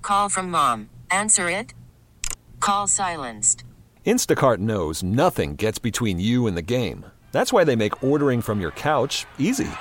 call from mom. Answer it. Call silenced. Instacart knows nothing gets between you and the game. That's why they make ordering from your couch easy.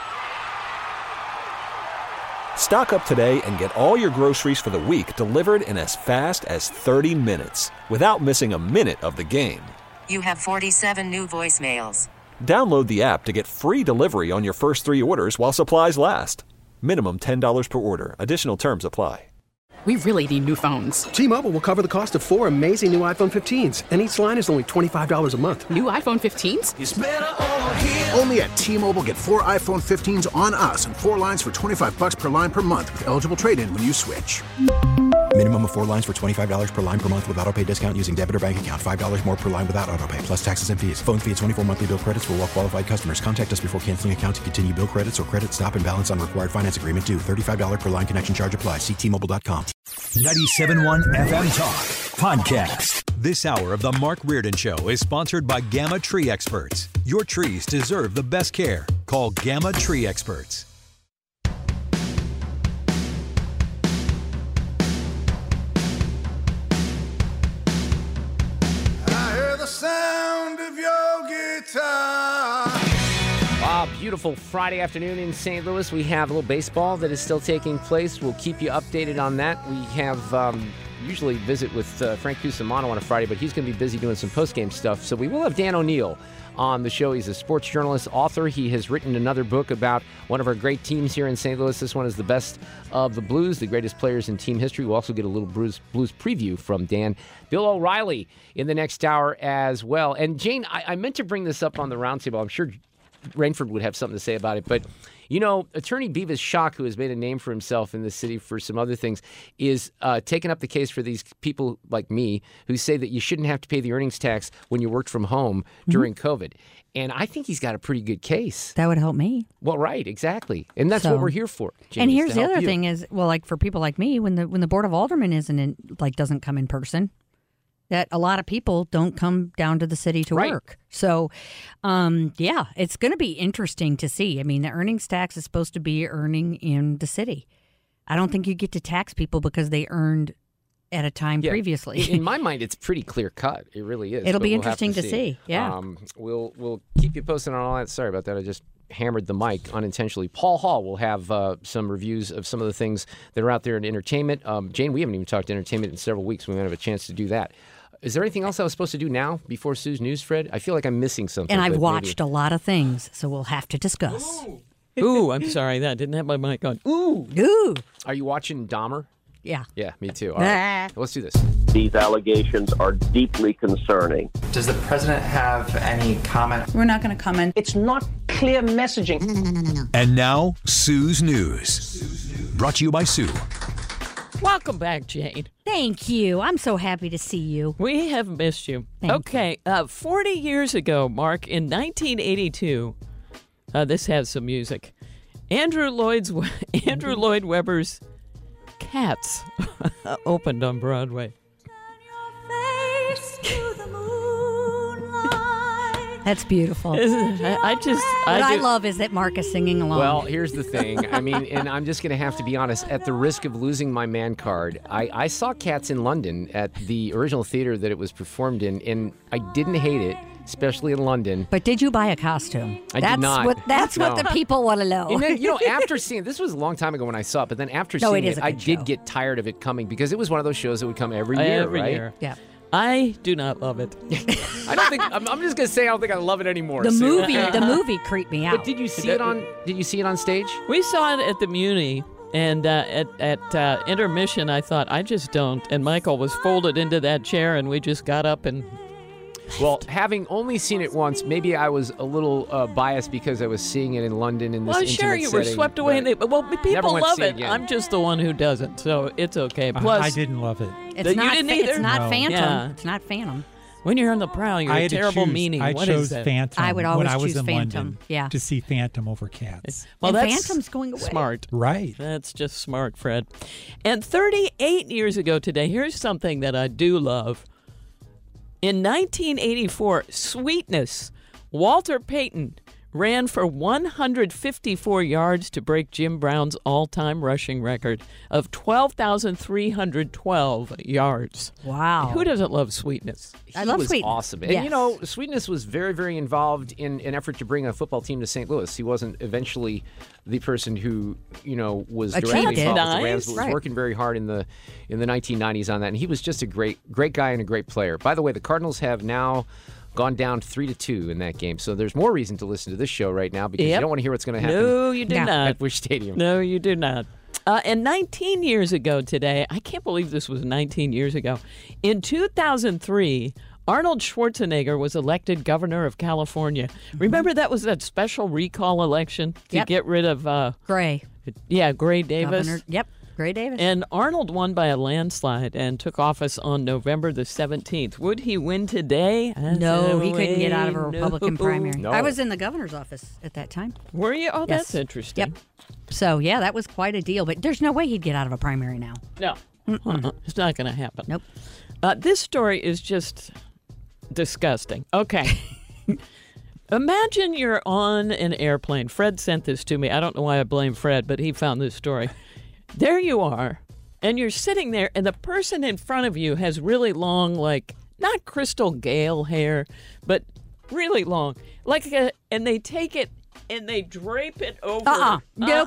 Stock up today and get all your groceries for the week delivered in as fast as 30 minutes without missing a minute of the game. You have 47 new voicemails. Download the app to get free delivery on your first 3 orders while supplies last. Minimum $10 per order. Additional terms apply. We really need new phones. T-Mobile will cover the cost of 4 amazing new iPhone 15s, and each line is only $25 a month. New iPhone 15s? It's better over here. Only at T-Mobile, get 4 iPhone 15s on us and 4 lines for $25 per line per month with eligible trade-in when you switch. Minimum of 4 lines for $25 per line per month with autopay discount using debit or bank account. $5 more per line without autopay, plus taxes and fees. Phone fee at 24 monthly bill credits for well-qualified customers. Contact us before canceling account to continue bill credits or credit stop and balance on required finance agreement due. $35 per line connection charge applies. See T-Mobile.com. 97.1 FM Talk Podcast. This hour of the Mark Reardon Show is sponsored by Gamma Tree Experts. Your trees deserve the best care. Call Gamma Tree Experts. Sound of your guitar. Beautiful Friday afternoon in St. Louis. We have a little baseball that is still taking place. We'll keep you updated on that. We have usually visit with Frank Cusimano on a Friday, but he's going to be busy doing some post-game stuff. So we will have Dan O'Neill on the show. He's a sports journalist, author. He has written another book about one of our great teams here in St. Louis. This one is the best of the Blues, the greatest players in team history. We'll also get a little Blues preview from Dan. Bill O'Reilly in the next hour as well. And Jane, I meant to bring this up on the roundtable. I'm sure Rainford would have something to say about it, but you know, attorney Beavis Schock, who has made a name for himself in the city for some other things, is taking up the case for these people like me who say that you shouldn't have to pay the earnings tax when you worked from home during COVID. And I think he's got a pretty good case. That would help me. Well, right, exactly. And that's what we're here for, James, and here's the other thing is, well, like for people like me, when the Board of Aldermen doesn't come in person, that a lot of people don't come down to the city to work. So, yeah, it's going to be interesting to see. I mean, the earnings tax is supposed to be earning in the city. I don't think you get to tax people because they earned at a time previously. In my mind, it's pretty clear cut. It really is. It'll be interesting to see. Yeah. We'll keep you posted on all that. Sorry about that. I just hammered the mic unintentionally. Paul Hall will have some reviews of some of the things that are out there in entertainment. Jane, we haven't even talked entertainment in several weeks. We might have a chance to do that. Is there anything else I was supposed to do now before Sue's news, Fred? I feel like I'm missing something. And I've watched a lot of things, so we'll have to discuss. Ooh, I'm sorry. That didn't have my mic on. Ooh. Are you watching Dahmer? Yeah. Yeah, me too. All right. Let's do this. These allegations are deeply concerning. Does the president have any comment? We're not going to comment. It's not clear messaging. No. And now, Sue's News. Brought to you by Sue. Welcome back, Jane. Thank you. I'm so happy to see you. We have missed you. Thank you. 40 years ago, Mark, in 1982, this has some music. Andrew Lloyd Webber's Cats opened on Broadway. That's beautiful. What I love is that Mark is singing along. Well, here's the thing. I mean, and I'm just going to have to be honest, at the risk of losing my man card, I saw Cats in London at the original theater that it was performed in, and I didn't hate it, especially in London. But did you buy a costume? I did not. That's what the people want to know. And then, after seeing this was a long time ago when I saw it, but then after seeing it, I did get tired of it coming because it was one of those shows that would come every year, right? Year. Yeah. I do not love it. I don't think. I'm just gonna say I don't think I love it anymore. The movie creeped me out. But did you see it on? Did you see it on stage? We saw it at the Muni, and at intermission, I thought I just don't. And Michael was folded into that chair, and we just got up and. Well, having only seen it once, maybe I was a little biased because I was seeing it in London in this intimate sure, you were setting, swept away. People love it. Again. I'm just the one who doesn't, so it's okay. Plus, I didn't love it. It's not, you didn't either? It's not No. Phantom. Yeah. It's not Phantom. When you're on the prowl, you're a terrible meanie. I chose Phantom. I would always when I was choose in Phantom. London Yeah. to see Phantom over Cats. Well, and that's Phantom's going away. Smart. Right. That's just smart, Fred. And 38 years ago today, here's something that I do love. In 1984, Sweetness, Walter Payton ran for 154 yards to break Jim Brown's all-time rushing record of 12,312 yards. Wow. Who doesn't love Sweetness? I love was Sweetness. awesome. And, you know, Sweetness was very, very involved in an effort to bring a football team to St. Louis. He wasn't eventually the person who, you know, was directly involved with the Rams, but was working very hard in the 1990s on that. And he was just a great guy and a great player. By the way, the Cardinals have now gone down 3-2 in that game. So there's more reason to listen to this show right now because you don't want to hear what's going to happen. No, you do not. At Busch Stadium. No, you do not. And 19 years ago today, I can't believe this was 19 years ago. In 2003, Arnold Schwarzenegger was elected governor of California. Remember that was that special recall election to get rid of Gray. Yeah, Gray Davis. Governor, Gray Davis. And Arnold won by a landslide and took office on November the 17th. Would he win today? No, he couldn't get out of a Republican primary. No. I was in the governor's office at that time. Were you? Oh, Yes. that's interesting. Yep. So, yeah, that was quite a deal. But there's no way he'd get out of a primary now. No. It's not going to happen. Nope. This story is just disgusting. Okay. Imagine you're on an airplane. Fred sent this to me. I don't know why I blame Fred, but he found this story. There you are, and you're sitting there, and the person in front of you has really long, like, not Crystal Gale hair, but really long. And they take it and they drape it over.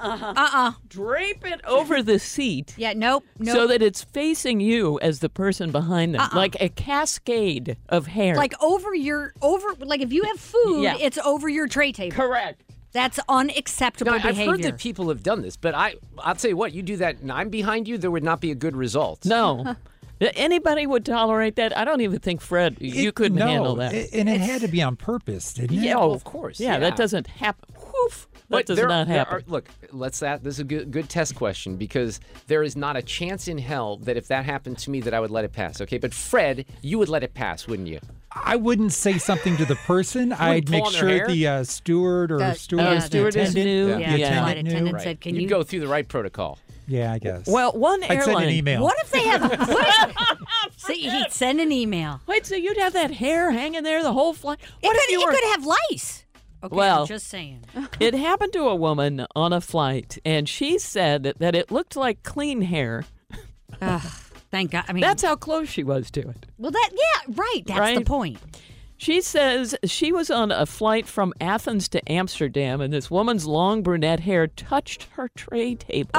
Drape it over the seat. Yeah, nope. So that it's facing you as the person behind them, like a cascade of hair. Like like if you have food, it's over your tray table. Correct. That's unacceptable behavior. I've heard that people have done this, but I'll tell you what, you do that and I'm behind you, there would not be a good result. No. Anybody would tolerate that? I don't even think, Fred, you couldn't handle that. And it had to be on purpose, didn't it? Yeah, well, of course. Yeah, that doesn't happen. Woof. That does not happen. Look, this is a good test question because there is not a chance in hell that if that happened to me that I would let it pass, okay? But Fred, you would let it pass, wouldn't you? I wouldn't say something to the person. I'd make sure the steward or stewardess knew. The attendant knew. Said, "Can You'd go through the right protocol. Yeah, I guess. Well, one airline. I'd send an email. What if they have? See, he'd send an email. Wait, so you'd have that hair hanging there the whole flight? What if you could have lice. Okay, well, I'm just saying. It happened to a woman on a flight, and she said that it looked like clean hair. Thank God. I mean, that's how close she was to it. Well, right. That's the point. She says she was on a flight from Athens to Amsterdam, and this woman's long brunette hair touched her tray table.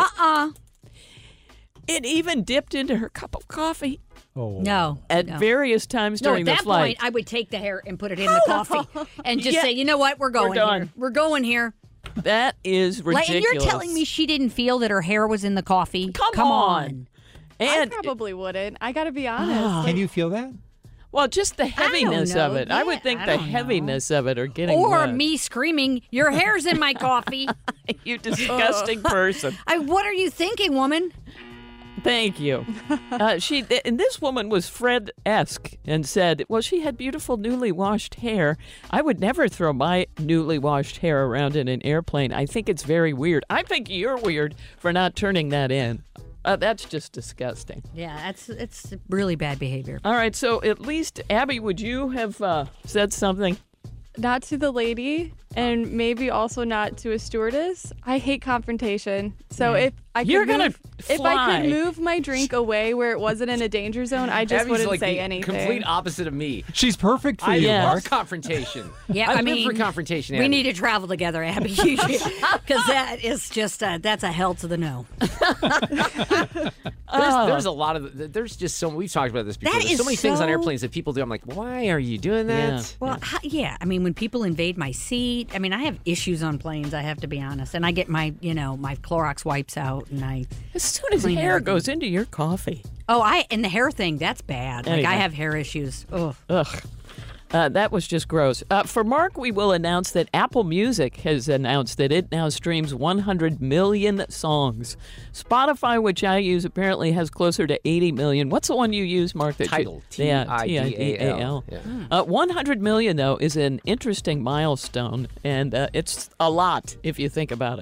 It even dipped into her cup of coffee. Oh. No. At various times during the flight. At that point, I would take the hair and put it in the coffee and just say, you know what, we're going here. We're going here. That is ridiculous. And you're telling me she didn't feel that her hair was in the coffee? Come on. And I probably wouldn't. I got to be honest. Can you feel that? Well, just the heaviness of it. I would think the heaviness of it or getting wet. Me screaming, your hair's in my coffee. You disgusting person. What are you thinking, woman? Thank you. And this woman was Fred-esque and said, well, she had beautiful newly washed hair. I would never throw my newly washed hair around in an airplane. I think it's very weird. I think you're weird for not turning that in. That's just disgusting. Yeah, it's really bad behavior. All right, so at least, Abby, would you have said something? Not to the lady, and maybe also not to a stewardess. I hate confrontation. So if I could move my drink away where it wasn't in a danger zone, I just Abby's wouldn't like say the anything. Complete opposite of me. She's perfect for you, I Mark. love confrontation. Yeah, I live for confrontation. Abby. We need to travel together, Abby, because that is just that's a hell to the no. There's a lot of there's just so we've talked about this before. There's so many things on airplanes that people do. I'm like, why are you doing that? Yeah. Well, I mean, when people invade my seat, I mean, I have issues on planes. I have to be honest, and I get my my Clorox wipes out, and as soon as hair goes into your coffee. And the hair thing, that's bad. Like I have hair issues. Ugh. That was just gross. For Mark, we will announce that Apple Music has announced that it now streams 100 million songs. Spotify, which I use, apparently has closer to 80 million. What's the one you use, Mark? Tidal. Tidal. 100 million, though, is an interesting milestone, and it's a lot if you think about it.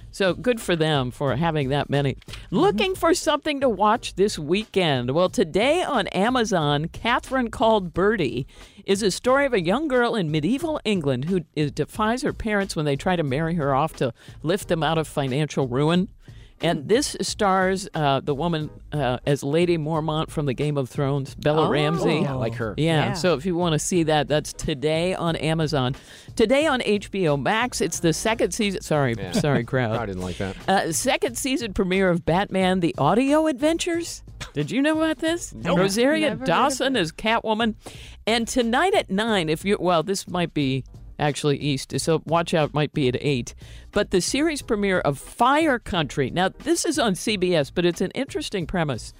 So good for them for having that many. Looking for something to watch this weekend? Well, today on Amazon, Catherine Called Birdie is a story of a young girl in medieval England who defies her parents when they try to marry her off to lift them out of financial ruin. And this stars the woman as Lady Mormont from the Game of Thrones, Bella Ramsey. Yeah, like her. Yeah, so if you want to see that, that's today on Amazon. Today on HBO Max, it's the second season. Sorry, crowd. I didn't like that. Second season premiere of Batman: The Audio Adventures. Did you know about this? Nope. Rosaria Dawson as Catwoman. And tonight at 9, this might be actually East, so watch out, might be at 8. But the series premiere of Fire Country. Now, this is on CBS, but it's an interesting premise.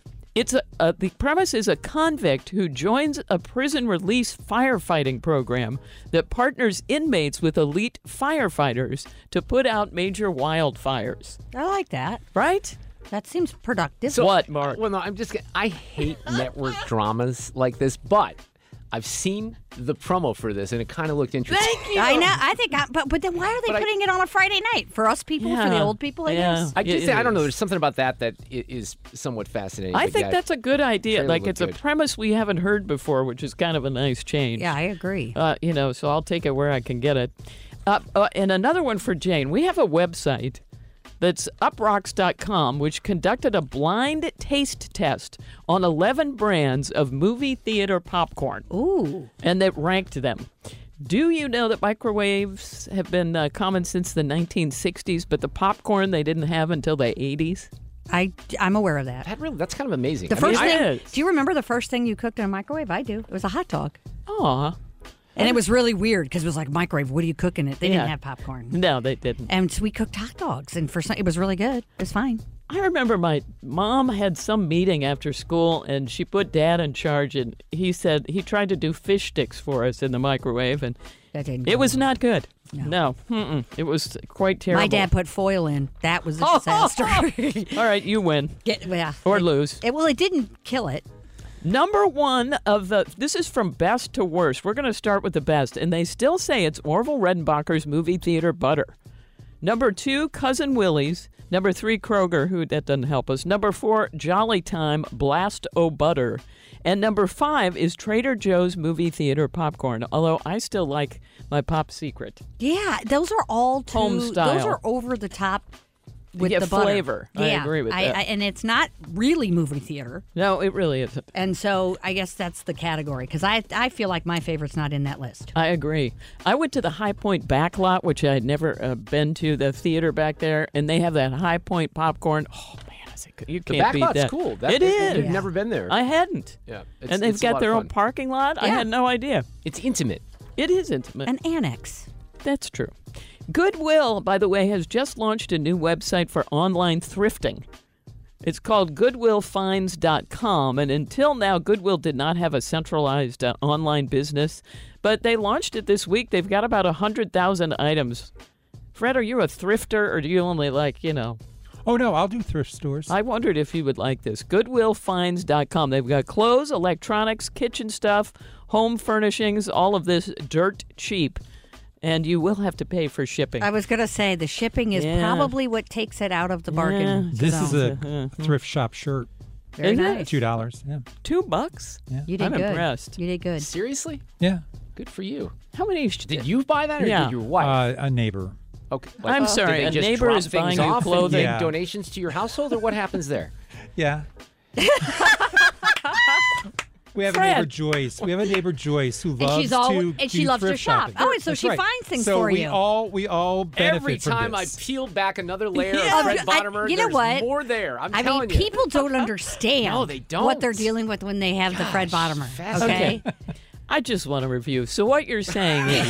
The premise is a convict who joins a prison release firefighting program that partners inmates with elite firefighters to put out major wildfires. I like that. Right? That seems productive. So, what, Mark? Well, no, I hate network dramas like this, but I've seen the promo for this, and it kind of looked interesting. Thank you. I know. But then why are they putting it on a Friday night? For us people, for the old people, I guess? I don't know. There's something about that is somewhat fascinating. I think that's a good idea. Like, it's good. a premise we haven't heard before, which is kind of a nice change. Yeah, I agree. So I'll take it where I can get it. And another one for Jane. We have a website that's uprocks.com, which conducted a blind taste test on 11 brands of movie theater popcorn. Ooh. And that ranked them. Do you know that microwaves have been common since the 1960s, but the popcorn they didn't have until the 80s? I'm aware of that. That's kind of amazing. The first thing. Do you remember the first thing you cooked in a microwave? I do. It was a hot dog. Aw. And it was really weird because it was like, microwave, what are you cooking it? They didn't have popcorn. No, they didn't. And so we cooked hot dogs, and it was really good. It was fine. I remember my mom had some meeting after school, and she put Dad in charge, and he said he tried to do fish sticks for us in the microwave, and it was not good. No. It was quite terrible. My dad put foil in. That was a disaster. All right, you win. Or lose. It didn't kill it. Number one this is from best to worst. We're going to start with the best, and they still say it's Orville Redenbacher's movie theater butter. Number 2, Cousin Willie's. Number 3, Kroger, that doesn't help us. Number 4, Jolly Time Blast O Butter. And number 5 is Trader Joe's movie theater popcorn, although I still like my Pop Secret. Yeah, those are all home style. Those are over the top. With you get the butter. flavor. Yeah, I agree with that. And it's not really movie theater. No, it really isn't. And so I guess that's the category, because I feel like my favorite's not in that list. I agree. I went to the High Point backlot, which I had never been to, the theater back there, and they have that High Point popcorn. Oh, man, is it good? You can't beat that. The backlot's cool. It is. You've never been there. I hadn't. Yeah. And they've got their own parking lot? Yeah. I had no idea. It's intimate. It is intimate. An annex. That's true. Goodwill, by the way, has just launched a new website for online thrifting. It's called GoodwillFinds.com, and until now, Goodwill did not have a centralized online business, but they launched it this week. They've got about 100,000 items. Fred, are you a thrifter, or do you only Oh, no, I'll do thrift stores. I wondered if you would like this. GoodwillFinds.com. They've got clothes, electronics, kitchen stuff, home furnishings, all of this dirt cheap. And you will have to pay for shipping. I was going to say, the shipping is probably what takes it out of the bargain. This is a thrift shop shirt. Very nice. $2. Yeah. $2? Yeah. You did I'm good. impressed. You did good. Seriously? Yeah. Good for you. How many? Did you buy that, or did your wife? A neighbor. Okay. I'm sorry. Did A they just neighbor drop is buying things you off and clothing. make donations to your household, or what happens there? Yeah. We have Fred. a neighbor, Joyce. We have a neighbor, Joyce, who loves she loves to thrift shop. shopping. Oh, and so That's she right. finds things so for we you. we all benefit Every from time I this. peel back another layer of Fred Bottomer, you know there's what? more there. I'm I telling mean, you. people don't understand No, they don't. what they're dealing with when they have the Fred Bottomer. Okay? I just want to review. So what you're saying is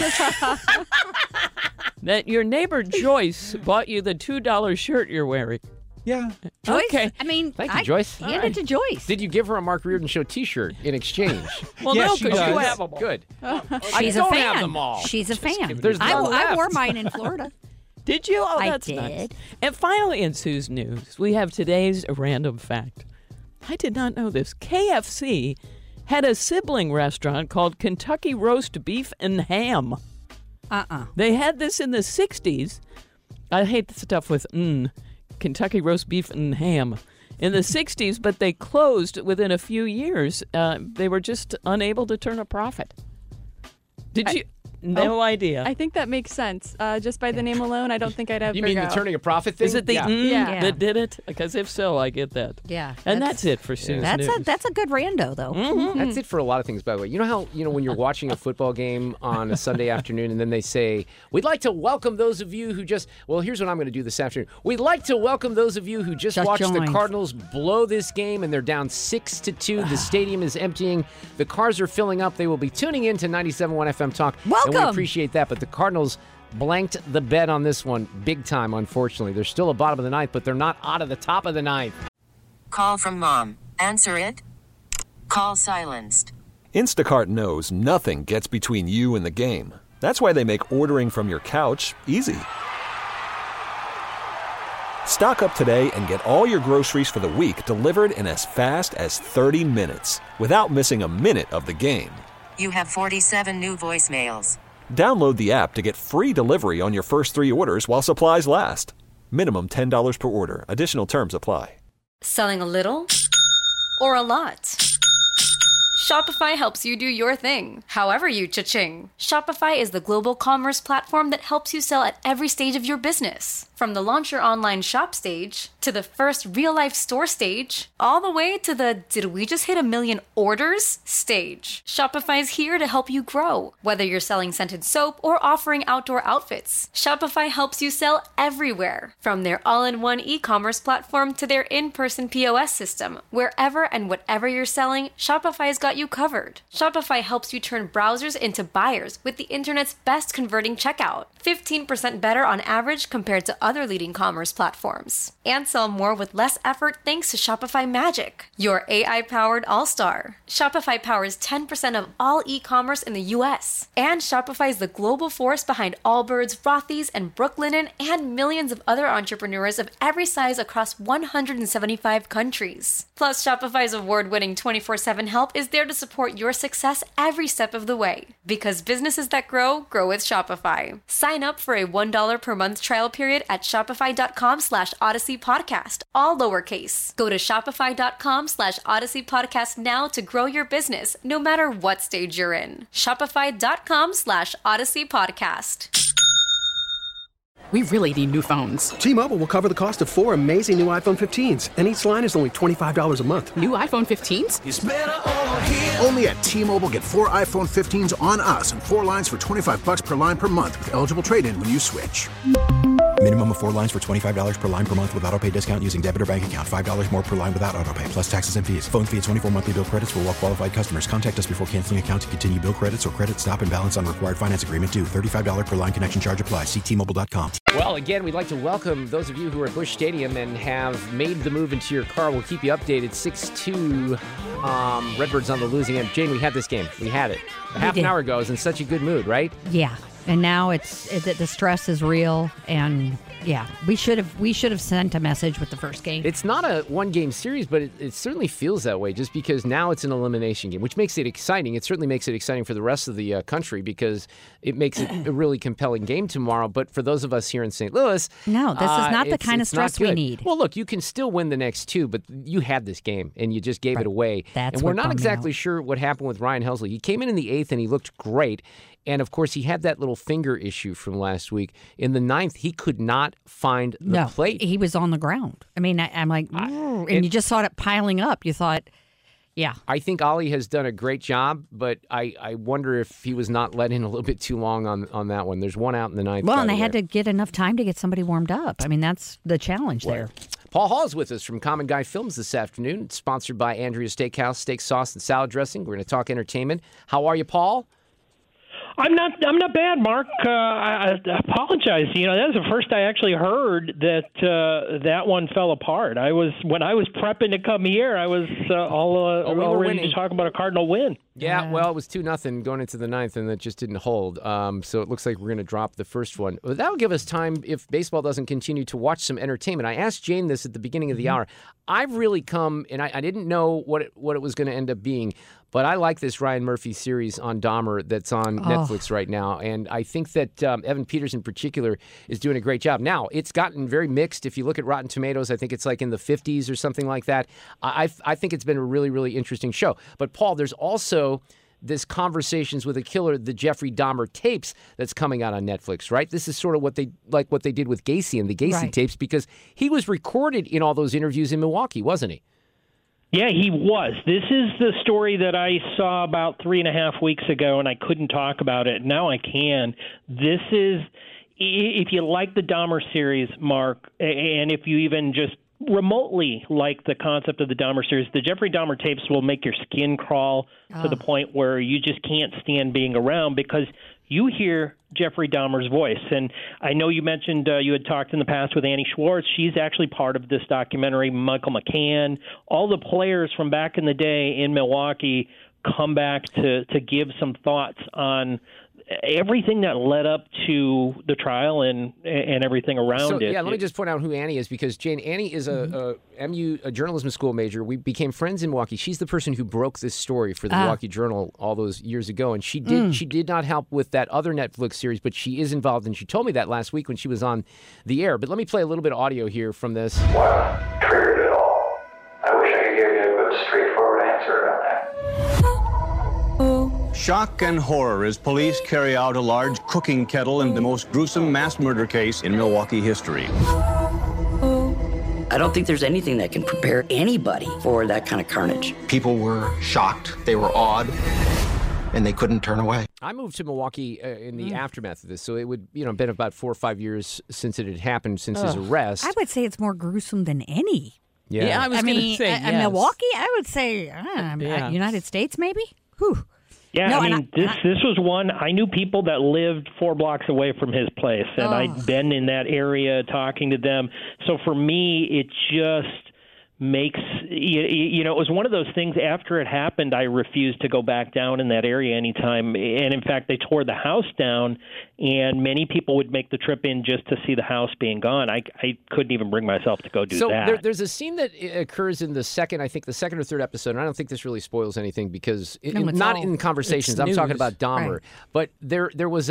that your neighbor Joyce bought you the $2 shirt you're wearing. Yeah. Joyce, Okay. I mean, Thank you, Joyce. Hand it to Joyce. Did you give her a Mark Reardon Show T-shirt in exchange? Well, Yeah, no, she because you does. have them. Good. She's I don't a fan. have them all. She's a fan. There's I none left. wore mine in Florida. Did you? Oh, I that's did. nice. And finally, in Sue's news, we have today's random fact. I did not know this. KFC had a sibling restaurant called Kentucky Roast Beef and Ham. They had this in the 60s, I hate the stuff with Kentucky roast beef and ham. In the 60s, but they closed within a few years. They were just unable to turn a profit. Did you? No idea. I think that makes sense. Just by the name alone, I don't think I'd ever You mean go. the turning a profit thing? Is it the that did it? Because if so, I get that. Yeah. And that's it for Sue's News. That's a good rando, though. Mm-hmm. That's it for a lot of things, by the way. You know how, when you're watching a football game on a Sunday afternoon and then they say, we'd like to welcome those of you who just, well, here's what I'm going to do this afternoon. We'd like to welcome those of you who just watched the Cardinals blow this game and they're down 6-2. The stadium is emptying. The cars are filling up. They will be tuning in to 97.1 FM Talk. Welcome. And we appreciate that. But the Cardinals blanked the bet on this one big time, unfortunately. They're still at bottom of the ninth, but they're not out of the top of the ninth. Call from mom. Answer it. Call silenced. Instacart knows nothing gets between you and the game. That's why they make ordering from your couch easy. Stock up today and get all your groceries for the week delivered in as fast as 30 minutes without missing a minute of the game. You have 47 new voicemails. Download the app to get free delivery on your first 3 orders while supplies last. Minimum $10 per order. Additional terms apply. Selling a little or a lot? Shopify helps you do your thing, however you cha-ching. Shopify is the global commerce platform that helps you sell at every stage of your business. From the launch your online shop stage, to the first real-life store stage, all the way to the did we just hit 1 million orders stage. Shopify's here to help you grow. Whether you're selling scented soap or offering outdoor outfits, Shopify helps you sell everywhere. From their all-in-one e-commerce platform to their in-person POS system. Wherever and whatever you're selling, Shopify's got you covered. Shopify helps you turn browsers into buyers with the internet's best converting checkout. 15% better on average compared to other leading commerce platforms. And sell more with less effort thanks to Shopify Magic, your AI-powered all-star. Shopify powers 10% of all e-commerce in the U.S. And Shopify is the global force behind Allbirds, Rothy's, and Brooklinen, and millions of other entrepreneurs of every size across 175 countries. Plus, Shopify's award-winning 24/7 help is there to support your success every step of the way. Because businesses that grow, grow with Shopify. Sign up for a $1 per month trial period at shopify.com/Odyssey Podcast, all lowercase. Go to shopify.com/Odyssey Podcast now to grow your business, no matter what stage you're in. Shopify.com/Odyssey Podcast. We really need new phones. T-Mobile will cover the cost of 4 amazing new iPhone 15s, and each line is only $25 a month. New iPhone 15s? It's better over here. Only at T-Mobile, get 4 iPhone 15s on us and 4 lines for $25 per line per month with eligible trade-in when you switch. Minimum of 4 lines for $25 per line per month with auto-pay discount using debit or bank account. $5 more per line without auto-pay, plus taxes and fees. Phone fee at 24 monthly bill credits for well-qualified customers. Contact us before canceling account to continue bill credits or credit stop and balance on required finance agreement due. $35 per line connection charge applies. See T-Mobile.com. Well, again, we'd like to welcome those of you who are at Busch Stadium and have made the move into your car. We'll keep you updated. 6-2, Redbirds on the losing end. Jane, we had this game. We had it. Half an hour ago. I was in such a good mood, right? Yeah. And now the stress is real, and yeah, we should have sent a message with the first game. It's not a one-game series, but it certainly feels that way just because now it's an elimination game, which makes it exciting. It certainly makes it exciting for the rest of the country because it makes it a really compelling game tomorrow. But for those of us here in St. Louis, no, this is not the kind of stress we need. Well, look, you can still win the next 2, but you had this game and you just gave it away. That's and we're not exactly sure what happened with Ryan Helsley. He came in the 8th and he looked great. And, of course, he had that little finger issue from last week. In the 9th, he could not find the plate. He was on the ground. I mean, I'm like, and you just saw it piling up. You thought, yeah. I think Ollie has done a great job, but I wonder if he was not let in a little bit too long on that one. There's one out in the 9th. Well, and they had to get enough time to get somebody warmed up. I mean, that's the challenge there. Paul Hall is with us from Common Guy Films this afternoon. It's sponsored by Andrea Steakhouse, steak sauce, and salad dressing. We're going to talk entertainment. How are you, Paul? I'm not bad, Mark. I apologize. That was the first I actually heard that one fell apart. When I was prepping to come here, I was all ready to talk about a Cardinal win. Yeah, well, it was 2-0 going into the ninth, and that just didn't hold. So it looks like we're going to drop the first one. But that'll give us time, if baseball doesn't continue, to watch some entertainment. I asked Jane this at the beginning of the hour. I've really come, and I didn't know what it was going to end up being, but I like this Ryan Murphy series on Dahmer that's on Netflix right now. And I think that Evan Peters in particular is doing a great job. Now, it's gotten very mixed. If you look at Rotten Tomatoes, I think it's like in the 50s or something like that. I think it's been a really, really interesting show. But, Paul, there's also this Conversations with a Killer, the Jeffrey Dahmer tapes that's coming out on Netflix, right? This is sort of what they did with Gacy and the Gacy tapes, because he was recorded in all those interviews in Milwaukee, wasn't he? Yeah, he was. This is the story that I saw about 3.5 weeks ago, and I couldn't talk about it. Now I can. This is, if you like the Dahmer series, Mark, and if you even just remotely like the concept of the Dahmer series, the Jeffrey Dahmer tapes will make your skin crawl to the point where you just can't stand being around, because you hear Jeffrey Dahmer's voice. And I know you mentioned you had talked in the past with Annie Schwartz. She's actually part of this documentary. Michael McCann, all the players from back in the day in Milwaukee come back to give some thoughts on everything that led up to the trial and everything around it. Yeah, let me just point out who Annie is, because Jane, Annie is a journalism school major. We became friends in Milwaukee. She's the person who broke this story for the Milwaukee Journal all those years ago, and she did not help with that other Netflix series, but she is involved, and she told me that last week when she was on the air. But let me play a little bit of audio here from this. What triggered it all? I wish I could give you a good, straightforward answer on that. Shock and horror as police carry out a large cooking kettle in the most gruesome mass murder case in Milwaukee history. I don't think there's anything that can prepare anybody for that kind of carnage. People were shocked, they were awed, and they couldn't turn away. I moved to Milwaukee in the aftermath of this, so it would been about 4 or 5 years since it had happened, since his arrest. I would say it's more gruesome than any. Yeah, I was going to say yes. Milwaukee, I would say United States, maybe? Whew. Yeah, no, this was one. I knew people that lived 4 blocks away from his place, and I'd been in that area talking to them. So for me, it just makes, it was one of those things. After it happened, I refused to go back down in that area anytime. And in fact, they tore the house down, and many people would make the trip in just to see the house being gone. I couldn't even bring myself to go do that. So there's a scene that occurs in the second or third episode, and I don't think this really spoils anything, because not in Conversations. I'm talking about Dahmer. Right. But there was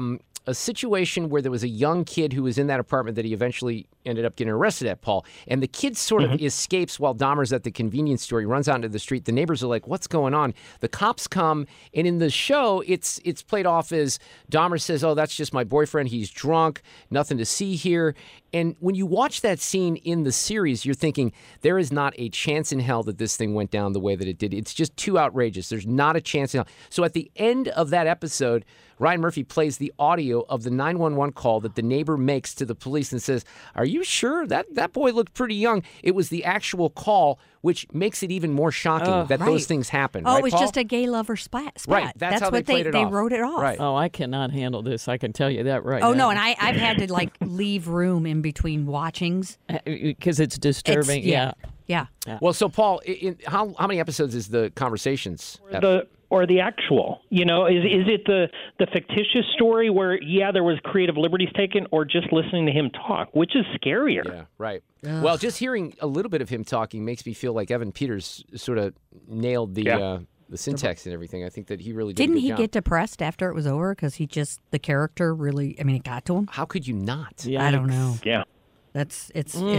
a situation where there was a young kid who was in that apartment that he eventually ended up getting arrested at, Paul. And the kid sort of escapes while Dahmer's at the convenience store. He runs out into the street. The neighbors are like, what's going on? The cops come, and in the show, it's played off as Dahmer says, oh, that's just my boyfriend. He's drunk. Nothing to see here. And when you watch that scene in the series, you're thinking, there is not a chance in hell that this thing went down the way that it did. It's just too outrageous. There's not a chance in hell. So at the end of that episode, Ryan Murphy plays the audio of the 911 call that the neighbor makes to the police and says, are you sure? That boy looked pretty young. It was the actual call, which makes it even more shocking that those things happen. Oh, right, it was Paul? just a gay lover spat. Right. That's how what they played it off. They wrote it off. Right. Oh, I cannot handle this. I can tell you that right now. now. No, and I've had to leave room in between watchings. Because it's disturbing. Yeah. Well, so Paul, how many episodes is the Conversations? Or the actual, is it the fictitious story where, there was creative liberties taken, or just listening to him talk, which is scarier? Yeah, right. Ugh. Well, just hearing a little bit of him talking makes me feel like Evan Peters sort of nailed the syntax and everything. I think that he really didn't a good he job. get depressed after it was over because the character really, it got to him? How could you not? Yeah, I don't know. Yeah. That's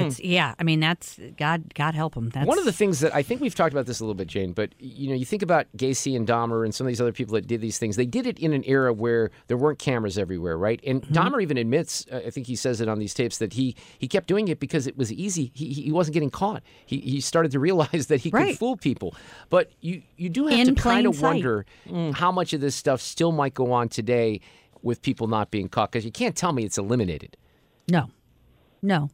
God help him. That's one of the things that I think we've talked about this a little bit, Jane, but you think about Gacy and Dahmer and some of these other people that did these things. They did it in an era where there weren't cameras everywhere, right? And Dahmer even admits, I think he says it on these tapes, that he kept doing it because it was easy. He wasn't getting caught. He started to realize that he could fool people. But you do have to kind of wonder how much of this stuff still might go on today with people not being caught, because you can't tell me it's eliminated. No.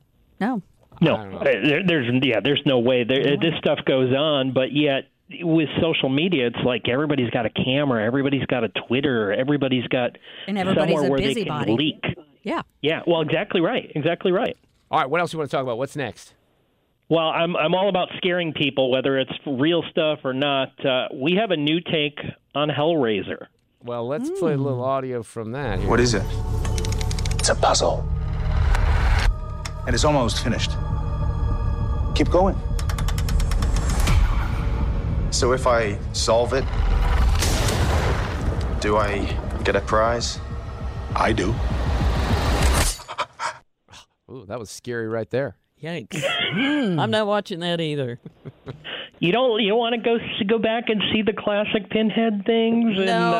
There's no way. This stuff goes on, but yet with social media, it's like everybody's got a camera, everybody's got a Twitter, everybody's got somewhere where they can leak. Yeah. Yeah. Well, exactly right. All right. What else do you want to talk about? What's next? Well, I'm all about scaring people, whether it's real stuff or not. We have a new take on Hellraiser. Well, let's play a little audio from that. What is it? It's a puzzle. And it's almost finished. Keep going. So if I solve it, do I get a prize? I do. Ooh, that was scary right there. Yikes. I'm not watching that either. You don't want to go back and see the classic Pinhead things?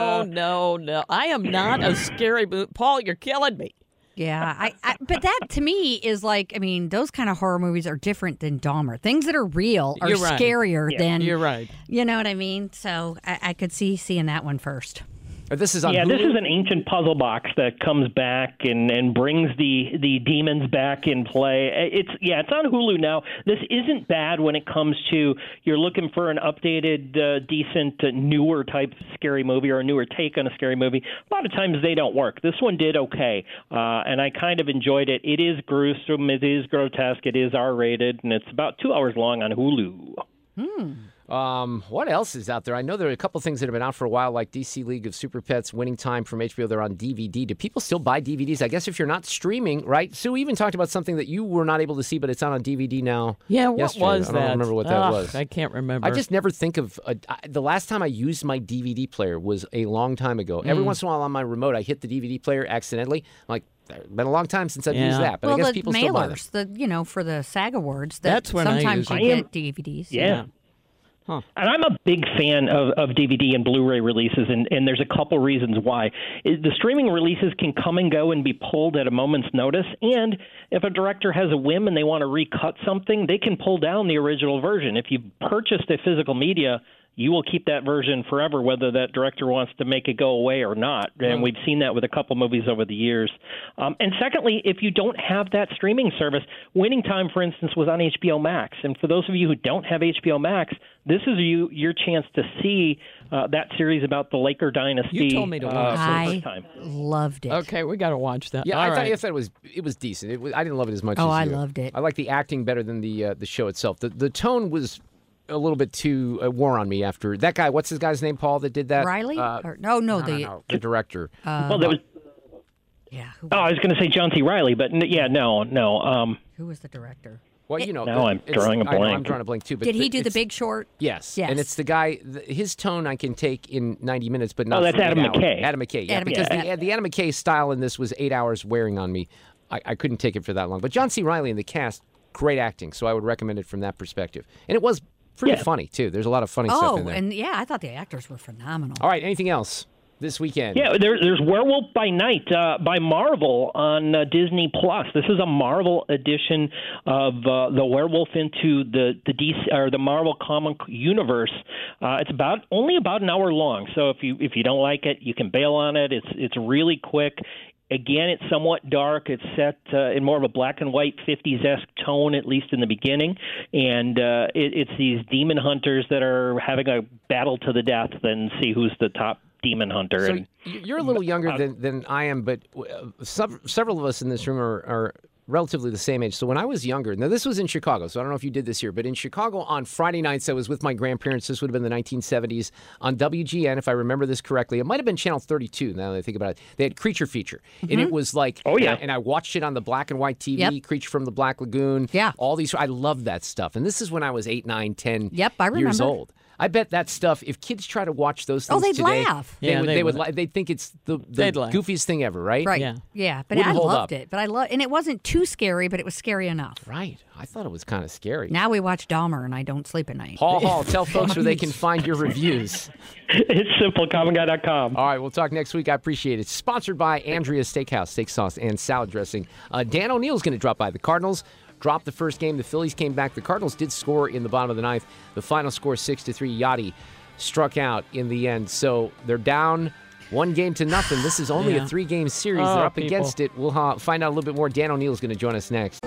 No. I am not a scary Paul, you're killing me. Yeah, but that to me is like, I mean, those kind of horror movies are different than Dahmer. Things that are real are scarier than. You're right. You know what I mean? So I could see seeing that one first. This is on Hulu? This is an ancient puzzle box that comes back and brings the demons back in play. It's on Hulu now. This isn't bad when it comes to you're looking for an updated, decent, newer type scary movie or a newer take on a scary movie. A lot of times they don't work. This one did okay, and I kind of enjoyed it. It is gruesome, it is grotesque, it is R-rated, and it's about 2 hours long on Hulu. What else is out there? I know there are a couple things that have been out for a while, like DC League of Super Pets, Winning Time from HBO. They're on DVD. Do people still buy DVDs? I guess if you're not streaming, right? Sue even talked about something that you were not able to see, but it's out on DVD now. Yeah, what yesterday. was that? I don't remember what that was. I can't remember. I just never think of the last time I used my DVD player was a long time ago. Every once in a while on my remote, I hit the DVD player accidentally. I'm like, it's been a long time since I've used that, but I guess people still buy them. Mailers, for the SAG Awards, that's when sometimes you get DVDs. Yeah. Huh. And I'm a big fan of DVD and Blu-ray releases, and there's a couple reasons why. The streaming releases can come and go and be pulled at a moment's notice, and if a director has a whim and they want to recut something, they can pull down the original version. If you purchased a physical media, you will keep that version forever, whether that director wants to make it go away or not. And we've seen that with a couple movies over the years. And secondly, if you don't have that streaming service, Winning Time, for instance, was on HBO Max. And for those of you who don't have HBO Max, this is your chance to see that series about the Laker dynasty. You told me to watch it. the first time. Loved it. Okay, we got to watch that. Yeah, I thought it was decent. I didn't love it as much as you. I loved it. I like the acting better than the show itself. The tone was a little bit too wore on me after that guy. What's his guy's name, Paul, that did that? Riley? No, the director. Well, there was. Yeah. I was going to say John C. Reilly, but no. Who was the director? Well, now I'm drawing a blank. I'm drawing a blank too. But did he do The Big Short? Yes. And it's the guy. His tone I can take in 90 minutes, but not. That's Adam McKay. Adam McKay. Yeah, because the Adam McKay style in this was 8 hours wearing on me. I couldn't take it for that long. But John C. Reilly in the cast, great acting. So I would recommend it from that perspective. And it was pretty funny too. There's a lot of funny stuff in there. And I thought the actors were phenomenal. All right. Anything else this weekend? Yeah, there's Werewolf by Night by Marvel on Disney Plus. This is a Marvel edition of the werewolf into the DC or the Marvel comic universe. It's only about an hour long. So if you don't like it, you can bail on it. It's really quick. Again, it's somewhat dark. It's set in more of a black and white 50s-esque tone, at least in the beginning. And it's these demon hunters that are having a battle to the death and see who's the top demon hunter. So you're a little younger than I am, but several of us in this room are relatively the same age. So when I was younger, now this was in Chicago, so I don't know if you did this here, but in Chicago on Friday nights, I was with my grandparents. This would have been the 1970s on WGN, if I remember this correctly. It might have been Channel 32, now that I think about it. They had Creature Feature, and it was like, and I watched it on the black and white TV, Creature from the Black Lagoon, all these, I love that stuff. And this is when I was 8, 9, 10 years old. I bet that stuff, if kids try to watch those things they'd today, laugh. They'd think it's the goofiest thing ever, right? Right. Yeah. But I loved it. And it wasn't too scary, but it was scary enough. Right. I thought it was kind of scary. Now we watch Dahmer, and I don't sleep at night. Paul Hall, tell folks where they can find your reviews. It's simple, commonguy.com. All right, we'll talk next week. I appreciate it. Sponsored by Andrea's Steakhouse, steak sauce and salad dressing. Dan O'Neill's going to drop by. The Cardinals dropped the first game. The Phillies came back. The Cardinals did score in the bottom of the ninth. The final score 6-3. Yachty struck out in the end. So they're down 1-0. This is only a 3-game series. They're up against it. We'll find out a little bit more. Dan O'Neill's going to join us next.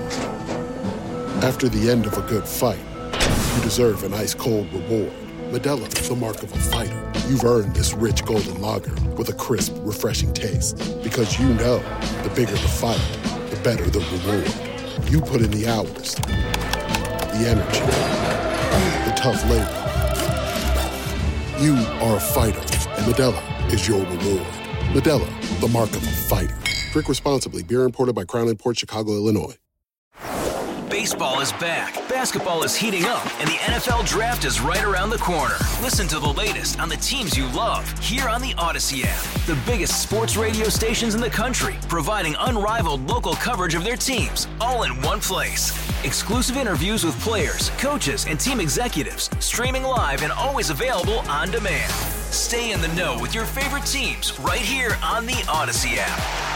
After the end of a good fight, you deserve an ice-cold reward. Modelo is the mark of a fighter. You've earned this rich golden lager with a crisp, refreshing taste. Because you know, the bigger the fight, the better the reward. You put in the hours, the energy, the tough labor. You are a fighter, and Modelo is your reward. Modelo, the mark of a fighter. Drink responsibly. Beer imported by Crown Imports, Chicago, Illinois. Baseball is back, basketball is heating up, and the NFL Draft is right around the corner. Listen to the latest on the teams you love here on the Odyssey app. The biggest sports radio stations in the country, providing unrivaled local coverage of their teams, all in one place. Exclusive interviews with players, coaches, and team executives, streaming live and always available on demand. Stay in the know with your favorite teams right here on the Odyssey app.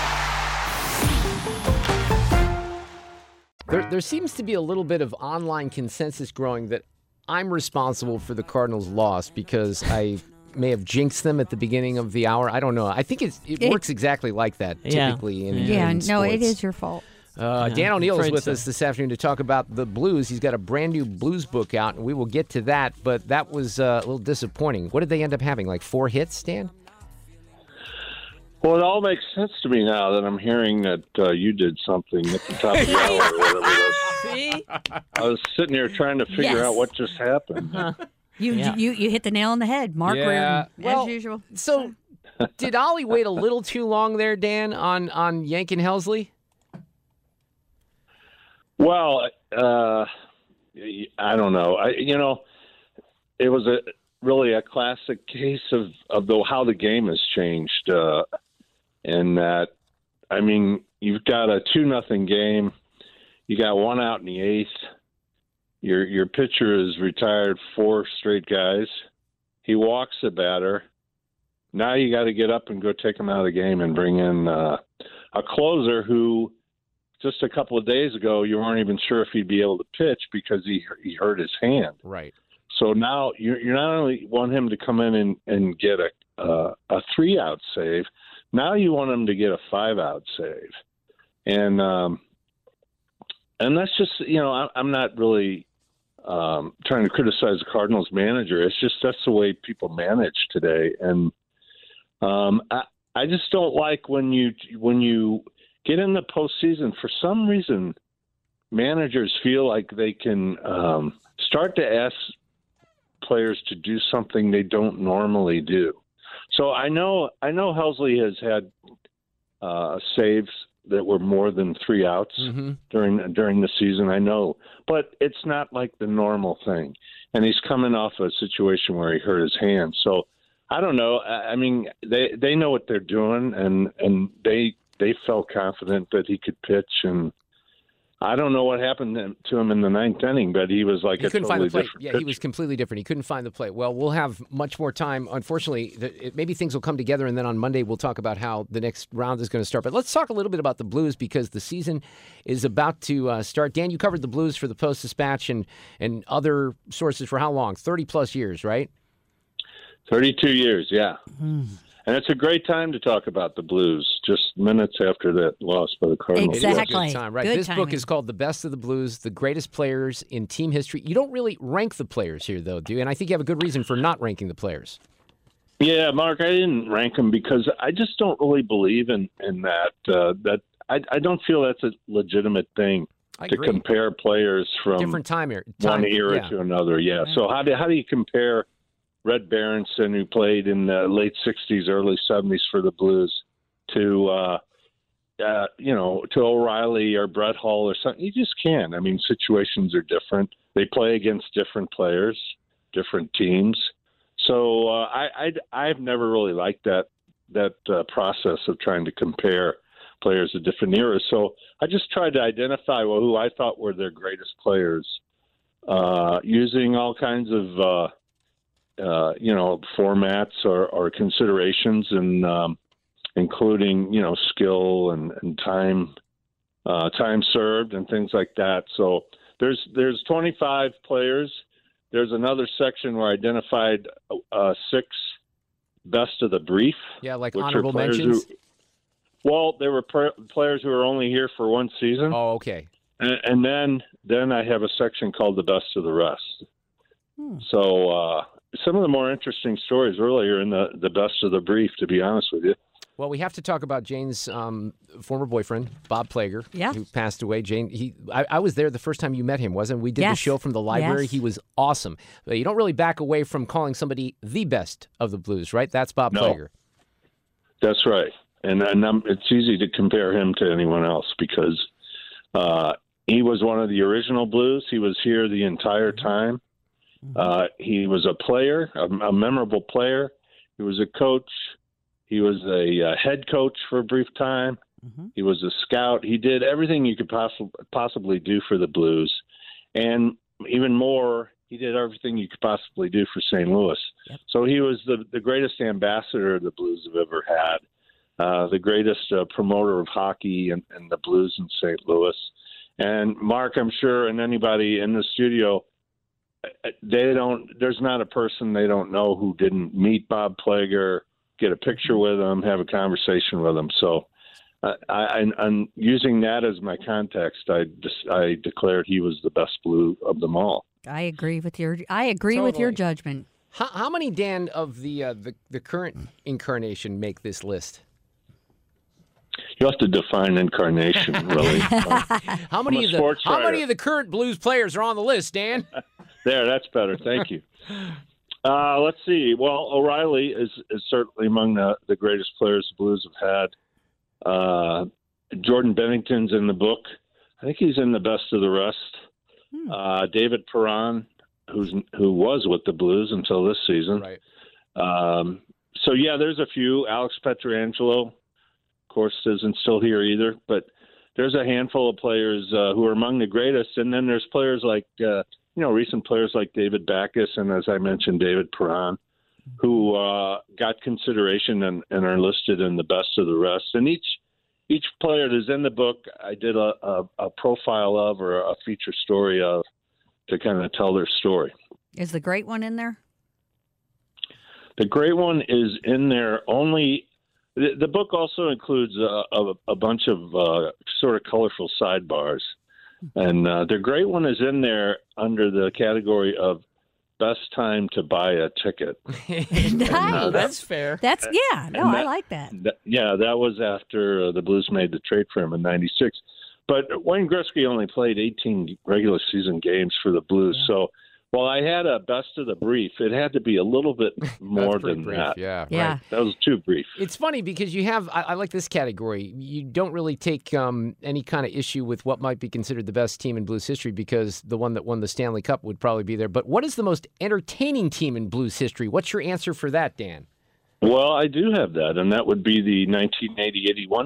There seems to be a little bit of online consensus growing that I'm responsible for the Cardinals' loss because I may have jinxed them at the beginning of the hour. I don't know. I think it works exactly like that typically. In sports. It is your fault. Dan O'Neill is with us this afternoon to talk about the Blues. He's got a brand new Blues book out, and we will get to that. But that was a little disappointing. What did they end up having, like 4 hits, Dan? Well, it all makes sense to me now that I'm hearing that you did something at the top of the hour or whatever it was. See? I was sitting here trying to figure out what just happened. You hit the nail on the head, Mark Reardon, as usual. So, did Ollie wait a little too long there, Dan, on yanking Helsley? Well, I don't know. It was really a classic case of how the game has changed. In that, I mean, you've got a 2-0 game. You got 1 out in the 8th. Your pitcher is retired 4 straight guys. He walks the batter. Now you got to get up and go take him out of the game and bring in a closer who just a couple of days ago you weren't even sure if he'd be able to pitch because he hurt his hand. Right. So now you not only want him to come in and get a 3-out save, now you want him to get a 5-out save. And that's just, I'm not really trying to criticize the Cardinals manager. It's just that's the way people manage today. And I just don't like when you get in the postseason, for some reason, managers feel like they can start to ask players to do something they don't normally do. So I know Helsley has had saves that were more than 3 outs during the season. I know, but it's not like the normal thing. And he's coming off a situation where he hurt his hand. So I don't know. I mean, they know what they're doing, and they felt confident that he could pitch. And I don't know what happened to him in the 9th inning, but he was like a totally different pitcher. He was completely different. He couldn't find the plate. Well, we'll have much more time. Unfortunately, maybe things will come together, and then on Monday we'll talk about how the next round is going to start. But let's talk a little bit about the Blues because the season is about to start. Dan, you covered the Blues for the Post-Dispatch and other sources for how long? 30-plus years, right? 32 years, yeah. And it's a great time to talk about the Blues, just minutes after that loss by the Cardinals. Exactly. Good time, right? Good this timing. book is called The Best of the Blues, the greatest players in team history. You don't really rank the players here, though, do you? And I think you have a good reason for not ranking the players. Yeah, Mark, I didn't rank them because I just don't really believe in that. I don't feel that's a legitimate thing to compare players from different time one era to another. Yeah. So how do you compare Red Berenson, who played in the late 60s, early 70s for the Blues, to O'Reilly or Brett Hull or something? You just can't. I mean, situations are different. They play against different players, different teams. So I've never really liked that process of trying to compare players of different eras. So I just tried to identify who I thought were their greatest players, using all kinds of formats or considerations, and including skill and time served and things like that. So there's 25 players. There's another section where I identified 6 best of the brief. Yeah, like honorable mentions. They were players who were only here for one season. Oh, okay. And then I have a section called the best of the rest. So some of the more interesting stories really are in the best of the brief, to be honest with you. Well, we have to talk about Jane's former boyfriend, Bob Plager, who passed away. Jane, I was there the first time you met him, wasn't we? Did the show from the library. Yes. He was awesome. But you don't really back away from calling somebody the best of the Blues, right? That's Bob Plager. That's right. And it's easy to compare him to anyone else because he was one of the original Blues. He was here the entire time. He was a player, a memorable player. He was a coach. He was a head coach for a brief time. He was a scout. He did everything you could possibly do for the Blues. And even more, he did everything you could possibly do for St. Louis. Yep. So he was the greatest ambassador the Blues have ever had, the greatest promoter of hockey and the Blues in St. Louis. And Mark, I'm sure, and anybody in the studio, there's not a person they don't know who didn't meet Bob Plager, get a picture with him, have a conversation with him. So I'm using that as my context. I declared he was the best Blue of them all. I agree with your judgment. How many, Dan, of the current incarnation make this list? You have to define incarnation, really. How many of the current Blues players are on the list, Dan? There, that's better. Thank you. Let's see. Well, O'Reilly is certainly among the greatest players the Blues have had. Jordan Bennington's in the book. I think he's in the best of the rest. David Perron, who was with the Blues until this season. Right. So, yeah, there's a few. Alex Pietrangelo, of course, isn't still here either. But there's a handful of players who are among the greatest. And then there's players like recent players like David Backes and, as I mentioned, David Perron, who got consideration and are listed in the best of the rest. And each player that's in the book, I did a profile of or a feature story of to kind of tell their story. Is the great one in there? The great one is in there only. The book also includes a bunch of sort of colorful sidebars. And the great one is in there under the category of best time to buy a ticket. Nice. That's fair. I like that. That was after the Blues made the trade for him in '96. But Wayne Gretzky only played 18 regular season games for the Blues. Yeah. So while I had a best of the brief, it had to be a little bit more than brief. that. Yeah. Right. That was too brief. It's funny because you have, I like this category. You don't really take any kind of issue with what might be considered the best team in Blues history because the one that won the Stanley Cup would probably be there. But what is the most entertaining team in Blues history? What's your answer for that, Dan? Well, I do have that, and that would be the 1980-81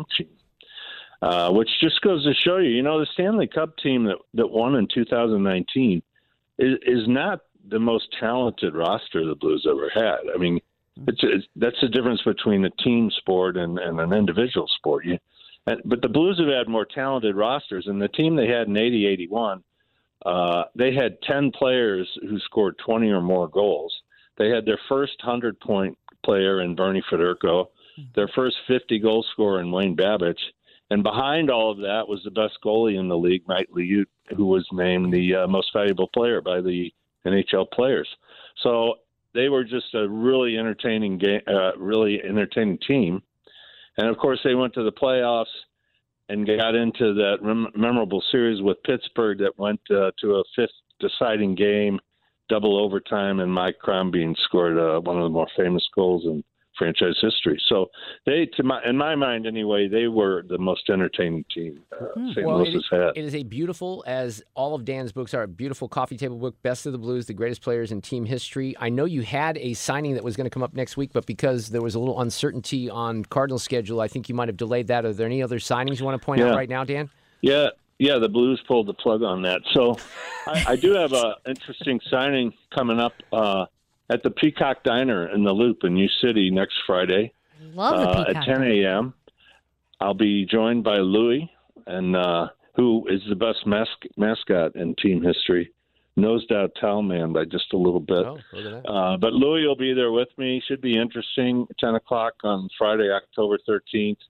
team, which just goes to show you, the Stanley Cup team that won in 2019 is not the most talented roster the Blues ever had. I mean, that's the difference between a team sport and an individual sport. But the Blues have had more talented rosters, and the team they had in 80-81, they had 10 players who scored 20 or more goals. They had their first 100-point player in Bernie Federko, their first 50-goal scorer in Wayne Babbage, and behind all of that was the best goalie in the league, Mike Liut, who was named the most valuable player by the NHL players. So they were just a really entertaining game, really entertaining team. And of course, they went to the playoffs and got into that memorable series with Pittsburgh that went to a fifth deciding game, double overtime, and Mike Crombie scored one of the more famous goals in franchise history. So in my mind anyway, they were the most entertaining team St. Louis has had. It is a beautiful, as all of Dan's books are, a beautiful coffee table book, Best of the Blues, the greatest players in team history. I know you had a signing that was going to come up next week, but because there was a little uncertainty on Cardinals' schedule, I think you might have delayed that. Are there any other signings you want to point out right now, Dan? Yeah, the Blues pulled the plug on that. So I do have an interesting signing coming up at the Peacock Diner in the Loop in New City next Friday. Love the Peacock. At 10 a.m. I'll be joined by Louis, and who is the best mascot in team history. Nosed out Towel Man by just a little bit. Oh, look at that. But Louis will be there with me. Should be interesting. 10 o'clock on Friday, October 13th.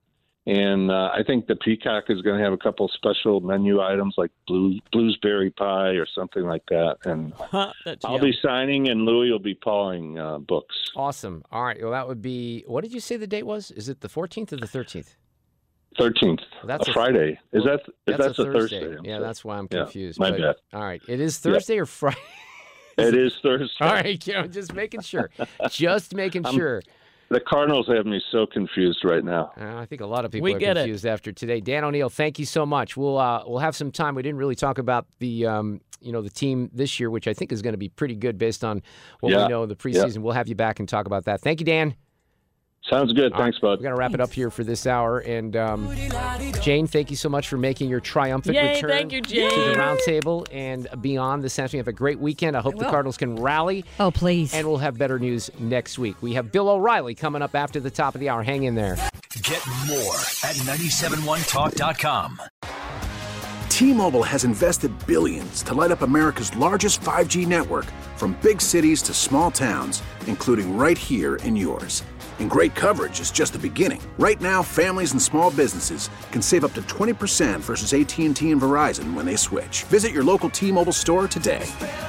And I think the Peacock is going to have a couple special menu items like blueberry pie or something like that. And I'll be signing, and Louis will be pawing books. Awesome. All right. Well, that would be, what did you say the date was? Is it the 14th or the 13th? 13th. Well, that's a Friday. That's a Thursday? Yeah, that's why I'm confused. My bad. All right. It is Thursday or Friday? It is Thursday. All right. I'm just making sure. Sure. The Cardinals have me so confused right now. I think a lot of people are confused after today. Dan O'Neill, thank you so much. We'll have some time. We didn't really talk about the the team this year, which I think is going to be pretty good based on what we know of the preseason. Yeah. We'll have you back and talk about that. Thank you, Dan. Sounds good. Thanks, bud. We're going to wrap it up here for this hour. And Jane, thank you so much for making your triumphant return thank you, Jane. to the roundtable and beyond this afternoon. Have a great weekend. I hope the Cardinals can rally. Oh, please. And we'll have better news next week. We have Bill O'Reilly coming up after the top of the hour. Hang in there. Get more at 971talk.com. T-Mobile has invested billions to light up America's largest 5G network, from big cities to small towns, including right here in yours. And great coverage is just the beginning. Right now, families and small businesses can save up to 20% versus AT&T and Verizon when they switch. Visit your local T-Mobile store today.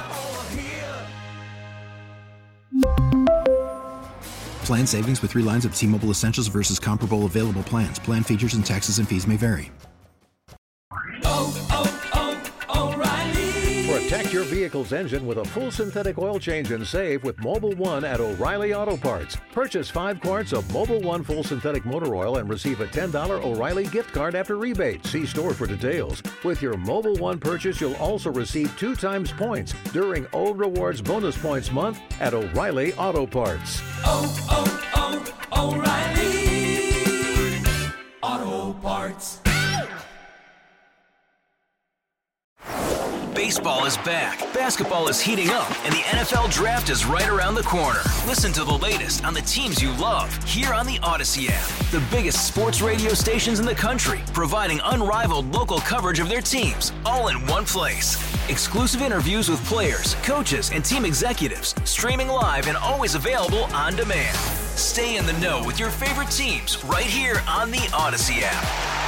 Plan savings with 3 lines of T-Mobile Essentials versus comparable available plans. Plan features and taxes and fees may vary. Protect your vehicle's engine with a full synthetic oil change and save with Mobil 1 at O'Reilly Auto Parts. Purchase 5 quarts of Mobil 1 full synthetic motor oil and receive a $10 O'Reilly gift card after rebate. See store for details. With your Mobil 1 purchase, you'll also receive 2 times points during O Rewards Bonus Points Month at O'Reilly Auto Parts. O'Reilly Auto Parts. Baseball is back, basketball is heating up, and the NFL Draft is right around the corner. Listen to the latest on the teams you love here on the Odyssey app. The biggest sports radio stations in the country, providing unrivaled local coverage of their teams, all in one place. Exclusive interviews with players, coaches, and team executives, streaming live and always available on demand. Stay in the know with your favorite teams right here on the Odyssey app.